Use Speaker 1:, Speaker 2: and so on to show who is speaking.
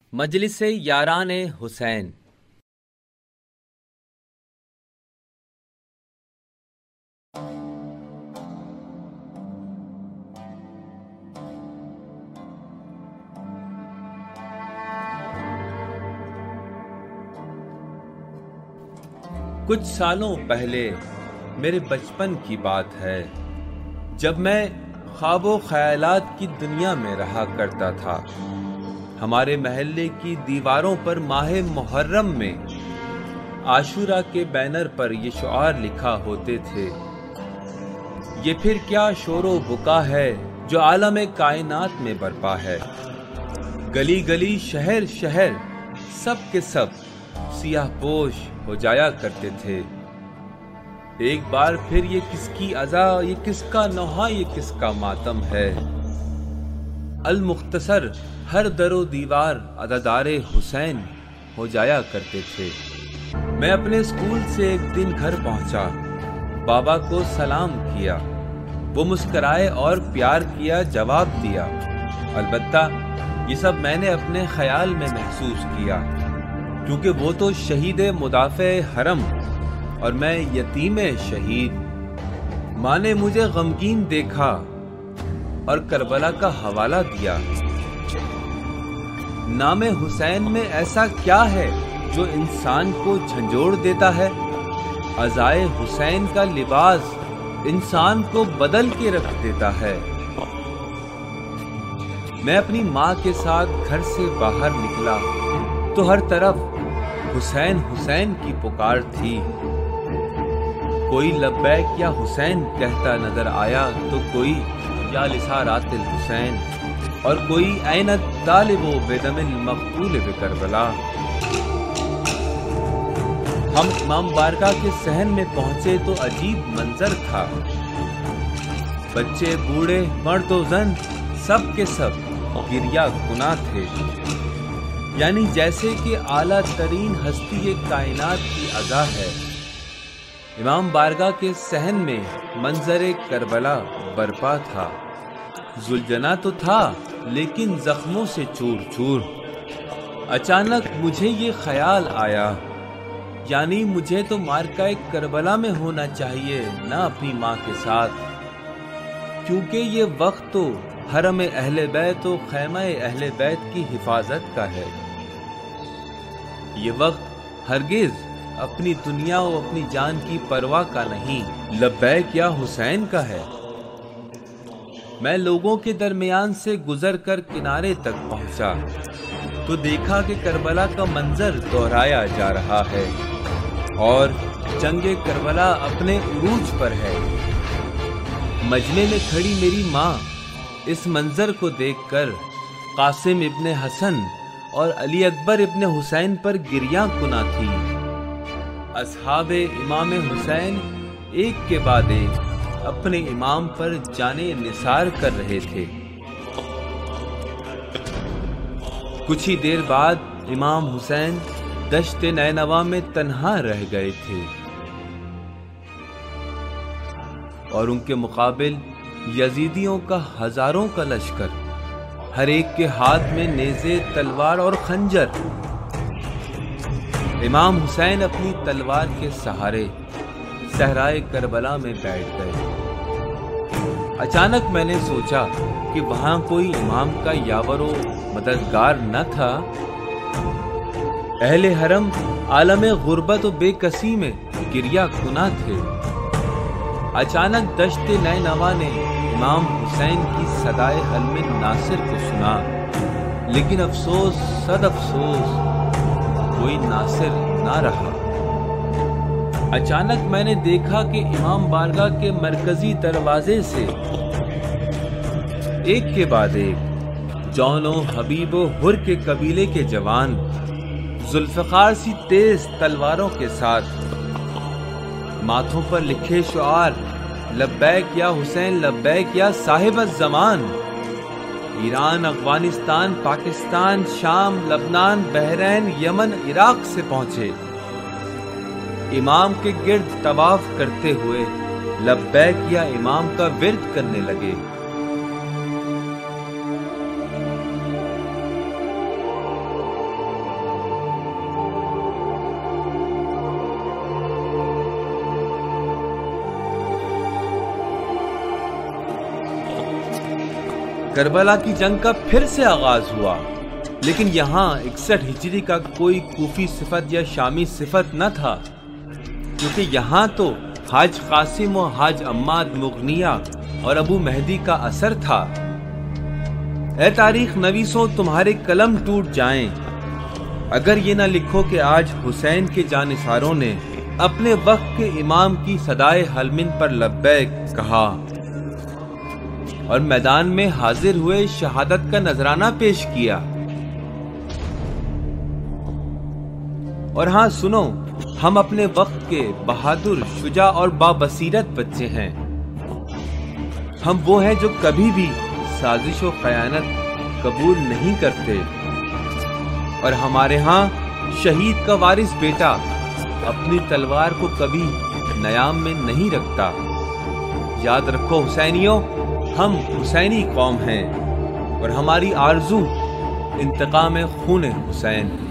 Speaker 1: مجلس یاران حسین۔ کچھ سالوں پہلے میرے بچپن کی بات ہے، جب میں خواب و خیالات کی دنیا میں رہا کرتا تھا۔ ہمارے محلے کی دیواروں پر ماہ محرم میں عاشورہ کے بینر پر یہ شعار لکھا ہوتے تھے: یہ پھر کیا شور و بکا ہے جو عالم کائنات میں برپا ہے۔ گلی گلی شہر شہر سب کے سب سیاہ پوش ہو جایا کرتے تھے۔ ایک بار پھر یہ کس کی عزا، یہ کس کا نوحہ، یہ کس کا ماتم ہے۔ المختصر ہر در و دیوار عزادار حسین ہو جایا کرتے تھے۔ میں اپنے اسکول سے ایک دن گھر پہنچا، بابا کو سلام کیا، وہ مسکرائے اور پیار کیا جواب دیا۔ البتہ یہ سب میں نے اپنے خیال میں محسوس کیا، کیونکہ وہ تو شہید مدافع حرم اور میں یتیم شہید۔ ماں نے مجھے غمگین دیکھا اور کربلا کا حوالہ دیا۔ نام حسین میں ایسا کیا ہے جو انسان کو جھنجھوڑ دیتا ہے؟ عزائے حسین کا لباس انسان کو بدل کے رکھ دیتا ہے۔ میں اپنی ماں کے ساتھ گھر سے باہر نکلا تو ہر طرف حسین حسین کی پکار تھی۔ کوئی لبیک یا حسین کہتا نظر آیا تو کوئی یا لسارات الحسین، اور کوئی این الطالب بدم المقتول بکربلا۔ ہم امام بارگاہ کے صحن میں پہنچے تو عجیب منظر تھا۔ بچے بوڑھے مرد و زن سب کے سب گریہ کناں تھے، یعنی جیسے کہ اعلیٰ ترین ہستی کائنات کی عزا ہے۔ امام بارگاہ کے صحن میں منظر کربلا برپا تھا۔ زلجنا تو تھا لیکن زخموں سے چور چور۔ اچانک مجھے یہ خیال آیا، یعنی مجھے تو مارکہ کربلا میں ہونا چاہیے، نہ اپنی ماں کے ساتھ، کیونکہ یہ وقت تو حرم اہل بیت و خیمہ اہل بیت کی حفاظت کا ہے۔ یہ وقت ہرگز اپنی دنیا و اپنی جان کی پرواہ کا نہیں، لبیک یا حسین کا ہے۔ میں لوگوں کے درمیان سے گزر کر کنارے تک پہنچا تو دیکھا کہ کربلا کا منظر دہرایا جا رہا ہے اور جنگ کربلا اپنے عروج پر ہے۔ مجمع میں کھڑی میری ماں اس منظر کو دیکھ کر قاسم ابن حسن اور علی اکبر ابن حسین پر گریاں کناں تھی۔ اصحاب امام حسین ایک کے بعد ایک اپنے امام پر جانے نثار کر رہے تھے۔ کچھ ہی دیر بعد امام حسین دشت نینوا میں تنہا رہ گئے تھے اور ان کے مقابل یزیدیوں کا ہزاروں کا لشکر، ہر ایک کے ہاتھ میں نیزے، تلوار اور خنجر۔ امام حسین اپنی تلوار کے سہارے صحرائے کربلا میں بیٹھ گئے۔ اچانک میں نے سوچا کہ وہاں کوئی امام کا یاور و مددگار نہ تھا۔ اہل حرم عالم غربت و بے کسی میں گریہ کناں تھے۔ اچانک دشت نینوا نے امام حسین کی صدائے حلم ناصر کو سنا، لیکن افسوس صد افسوس کوئی ناصر نہ رہا۔ اچانک میں نے دیکھا کہ امام بارگاہ کے مرکزی دروازے سے ایک کے بعد ایک جون و حبیب و ہر کے قبیلے کے جوان ذوالفقار سی تیز تلواروں کے ساتھ، ماتھوں پر لکھے شعار لبیک یا حسین، لبیک یا صاحب الزمان، ایران، افغانستان، پاکستان، شام، لبنان، بحرین، یمن، عراق سے پہنچے۔ امام کے گرد طواف کرتے ہوئے لبیک یا امام کا ورد کرنے لگے۔ کربلا کی جنگ کا پھر سے آغاز ہوا، لیکن یہاں 61 ہجری کا کوئی کوفی صفت یا شامی صفت نہ تھا، کیونکہ یہاں تو حاج قاسم و حاج عماد مغنیہ اور ابو مہدی کا اثر تھا۔ اے تاریخ نویسوں، تمہارے قلم ٹوٹ جائیں اگر یہ نہ لکھو کہ آج حسین کے جانثاروں نے اپنے وقت کے امام کی صدائے حلمن پر لبیک کہا اور میدان میں حاضر ہوئے شہادت کا نذرانہ پیش کیا۔ اور ہاں سنو، ہم اپنے وقت کے بہادر، شجاع اور بابصیرت بچے ہیں۔ ہم وہ ہیں جو کبھی بھی سازش و خیانت قبول نہیں کرتے، اور ہمارے ہاں شہید کا وارث بیٹا اپنی تلوار کو کبھی نیام میں نہیں رکھتا۔ یاد رکھو حسینیوں، ہم حسینی قوم ہیں اور ہماری آرزو انتقام خون حسین۔